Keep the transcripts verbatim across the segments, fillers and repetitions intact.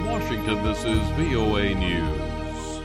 From Washington, this is V O A News.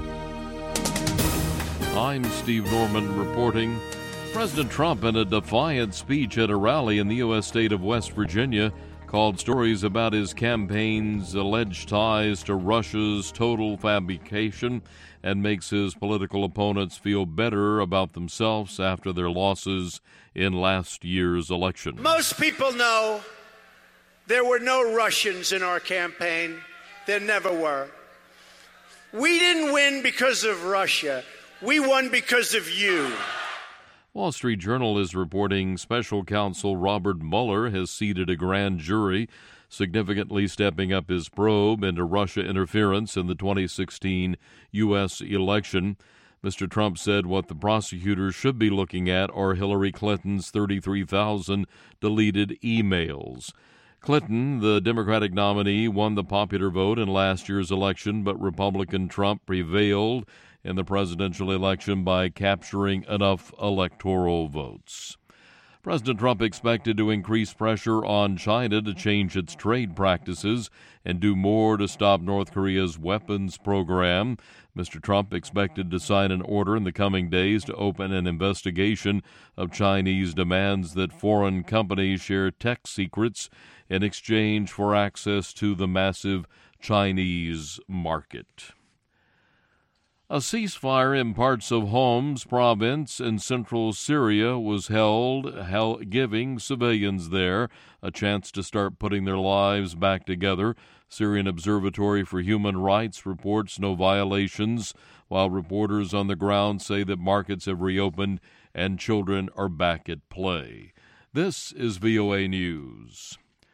I'm Steve Norman reporting. President Trump, in a defiant speech at a rally in the U S state of West Virginia, called stories about his campaign's alleged ties to Russia's total fabrication and makes his political opponents feel better about themselves after their losses in last year's election. Most people know there were no Russians in our campaign. There never were. We didn't win because of Russia. We won because of you. Wall Street Journal is reporting special counsel Robert Mueller has seated a grand jury, significantly stepping up his probe into Russia interference in the twenty sixteen U S election. Mister Trump said what the prosecutors should be looking at are Hillary Clinton's thirty-three thousand deleted emails. Clinton, the Democratic nominee, won the popular vote in last year's election, but Republican Trump prevailed in the presidential election by capturing enough electoral votes. President Trump expected to increase pressure on China to change its trade practices and do more to stop North Korea's weapons program. Mister Trump expected to sign an order in the coming days to open an investigation of Chinese demands that foreign companies share tech secrets in exchange for access to the massive Chinese market. A ceasefire in parts of Homs province in central Syria was held, held, giving civilians there a chance to start putting their lives back together. Syrian Observatory for Human Rights reports no violations, while reporters on the ground say that markets have reopened and children are back at play. This is V O A News.